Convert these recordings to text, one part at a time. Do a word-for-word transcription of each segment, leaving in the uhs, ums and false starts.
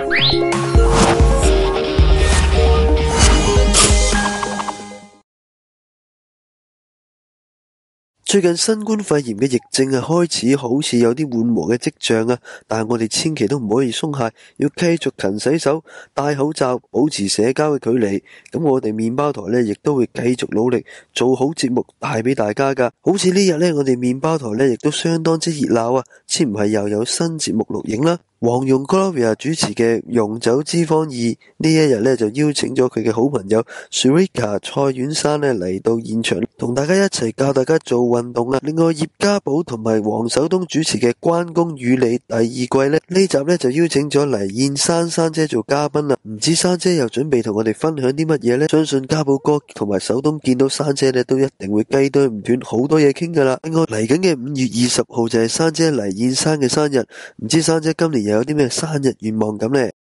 最近新冠肺炎嘅疫症啊，開始好似有啲緩和嘅跡象啊，但係我哋千祈都唔可以鬆懈，要繼續勤洗手、戴口罩、保持社交嘅距離。咁我哋麵包台呢，亦都會繼續努力做好節目帶俾大家噶。好似呢日呢，我哋麵包台呢，亦都相當之熱鬧啊，似唔係又有新節目錄影啦。黃蓉 Gloria 主持嘅容走脂肪二呢一日咧，就邀請咗佢嘅好朋友 Srika 蔡婉珊咧嚟到現場，同大家一齊教大家做運動啊。另外葉家寶同埋黃守東主持嘅關公與你第二季咧，呢集咧就邀請咗黎燕珊珊姐做嘉賓啊。唔知珊姐又準備同我哋分享啲乜嘢呢？相信家寶哥同埋守東見到珊姐咧，都一定會雞啄唔斷，好多嘢傾噶啦。另外嚟緊嘅五月二十號就係珊姐黎燕珊嘅生日，唔知珊姐今年又有啲咩生日願望咁呢？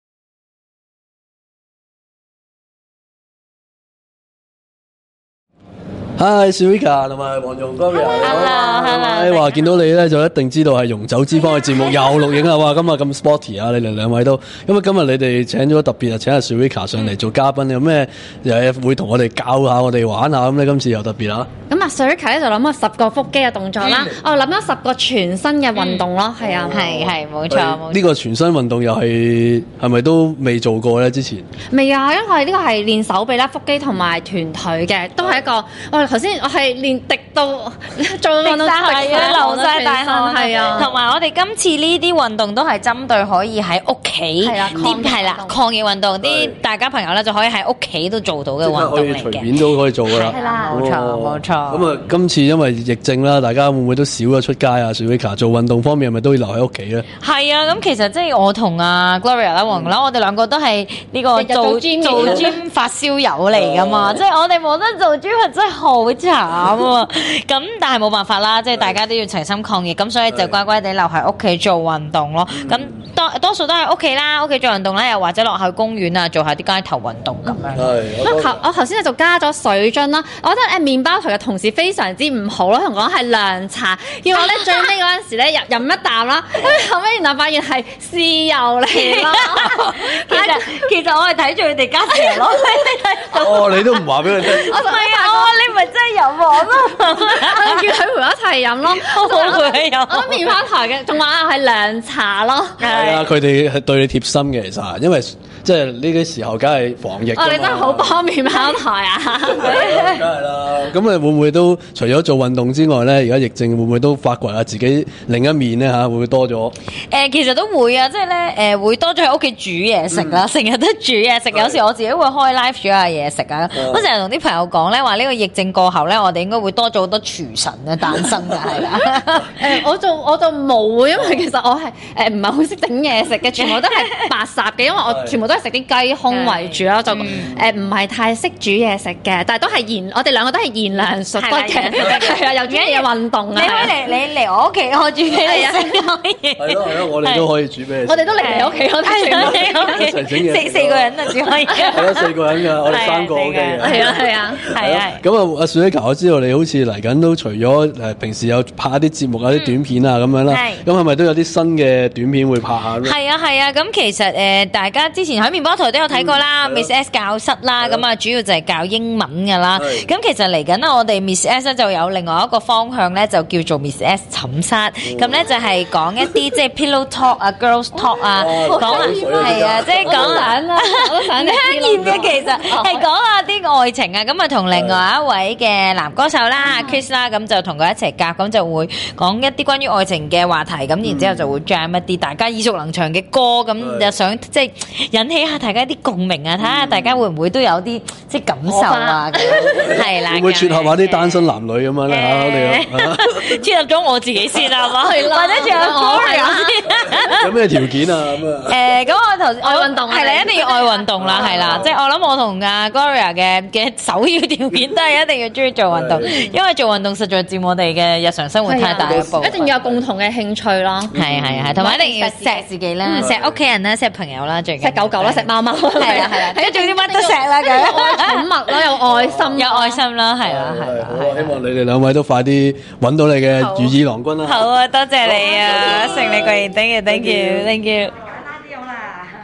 Hi Srika 同埋黃蓉 Gloria， Hello，Hello， 話見到你咧就一定知道係容走脂肪嘅節目又錄影啦！哇，今日咁 sporty 啊，你哋兩位都，因為今日你哋請咗特別啊，請阿 Srika 上嚟做嘉賓，有咩誒會同我哋教下我哋玩下咁咧？今次又特別啊！ 咁啊 Srika 咧就諗咗十個腹肌嘅動作啦，我諗咗十個全身嘅運動咯，係啊， 係係冇錯冇錯。 呢個全身運動又係係咪都未做過咧？之前未啊，因為呢個係練手臂啦、腹肌同埋臀腿嘅，都係一個我頭先我係練滴到做運動係啊，流晒大汗係啊， 同埋我哋今次呢啲運動都係針對可以喺屋企係啦， 啲係啦抗疫運動，啲大家朋友咧就可以喺屋企都做到嘅運動嚟嘅， 隨便都可以做噶啦， 係啦， 冇錯冇錯。 咁啊，今次因為疫症啦，大家會唔會都少咗出街啊 ？Srika 做運動方面係咪都要留喺屋企咧？ 係啊，咁其實即係我同阿 Gloria 啦、黃蓉啦，我哋兩個都係呢個做做 gym 發燒友嚟噶嘛，即係我哋冇得做 gym 真係好慘啊！咁但係冇辦法啦，即係大家都要齊心抗疫，咁所以就乖乖地留喺屋企做運動咯。咁多多數都喺屋企啦，屋企做運動啦，又或者落去公園啊，做下啲街頭運動咁樣。 我頭我頭先就加咗水樽啦，我覺得誒麵包台嘅同事非常之唔好咯，同講係涼茶，要我咧最尾嗰陣時咧飲飲一啖啦，後尾原來發現係豉油嚟咯。 其實其實我係睇住佢哋加豉油咯。 哦，你都唔話俾佢聽。 我唔係啊，我話你咪真係飲我咯， 我叫佢陪我一齊飲咯。 我冇陪佢飲。 我麵包台嘅仲話係涼茶咯。 係啊，佢哋係對你貼心嘅，其實，因為即係呢啲時候，梗係防疫。 我哋真係好幫麵包台啊！ 梗係啦。咁你會唔會都除咗做運動之外咧，而家疫症會唔會都發掘下自己另一面咧嚇？會唔會多咗？ 誒，其實都會啊，即係咧誒，會多咗喺屋企煮嘢食啦，成日都煮嘢食。有時我自己會開 live 煮下嘢食啊。我成日同啲朋友講咧，話呢個疫症過後咧，我哋應該會多咗好多廚神嘅誕生㗎，係啦。 誒，我就我就冇，因為其實我係誒唔係好識整嘢食嘅，全部都係白霎嘅，因為我全部都係食啲雞胸為主啦，就誒唔係太識煮嘢食嘅，但係都係賢，我哋兩個都係賢良淑德嘅，係啊，又中意嘢運動啊。 你可以嚟你嚟我屋企，我煮俾你食可以。 係咯係咯，我哋都可以煮俾你食。 我哋都嚟你屋企，我哋全部一齊整嘢。 四四個人啊，只可以。 係咯，四個人㗎，我哋三個 OK 嘅。 係啊係啊係啊。 咁啊，阿 Srika，我知道你好似嚟緊都除咗誒平時有拍一啲節目啊、啲短片啊咁樣啦，咁係咪都有啲新嘅短片會拍下咧？ 係啊係啊，咁其實誒大家之前喺麵包台都有睇過啦 ，Miss S 教室啦，咁啊主要就係教英文㗎啦。咁其實嚟緊咧，我哋 Miss S 咧就有另外一個方向咧，就叫做 Miss S 寢室。咁咧就係講一啲即係 pillow talk 啊、girls talk 啊，講啊係啊，即係講啊， 我都想聽見嘅其實係講下啲愛情啊。咁啊同另外一位嘅男歌手啦 Chris 啦，咁就同佢一齊夾，咁就會講一啲關於愛情嘅話題。咁然之後就會 jam 一啲大家耳熟能詳嘅歌，咁就想即係引起下大家啲共鳴啊！睇下大家會唔會都有啲即係感受啊？係啦， 會唔會撮合下啲單身男女咁樣咧嚇？我哋撮合咗我自己先啊嘛，或者撮合我先。 有咩條件啊？咁啊？ 誒，咁我頭先愛運動係啦，一定要愛運動啦，係啦，即係我諗我同阿 Gloria 嘅嘅首要條件都係一定要中意做運動，因為做運動實在佔我哋嘅日常生活太大一部分。 一定要有共同嘅興趣咯。 係係係，同埋一定要錫自己啦，錫屋企人啦，錫朋友啦，最緊錫狗狗啦，錫貓貓。 係啊係啊，睇做啲乜都錫啦佢。 愛寵物咯，有愛心， 有愛心啦，係啦係啦。 好啊，希望你哋兩位都快啲揾到你嘅如意郎君啦。 好啊，多謝你啊，勝利貴言，thank you thank you thank you。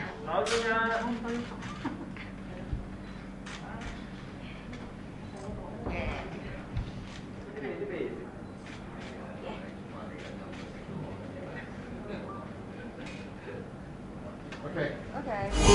Okay. Okay.